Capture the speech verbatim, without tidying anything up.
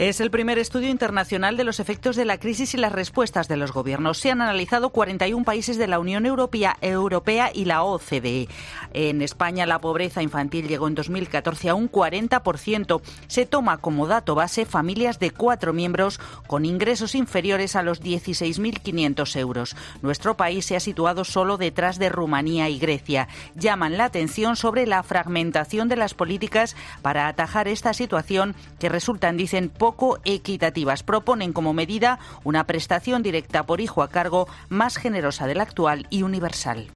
Es el primer estudio internacional de los efectos de la crisis y las respuestas de los gobiernos. Se han analizado cuarenta y un países de la Unión Europea, Europea y la O C D E. En España, la pobreza infantil llegó en dos mil catorce a un cuarenta por ciento. Se toma como dato base familias de cuatro miembros con ingresos inferiores a los dieciséis mil quinientos euros. Nuestro país se ha situado solo detrás de Rumanía y Grecia. Llaman la atención sobre la fragmentación de las políticas para atajar esta situación que resultan, dicen, poco equitativas. Proponen como medida una prestación directa por hijo a cargo más generosa de la actual y universal.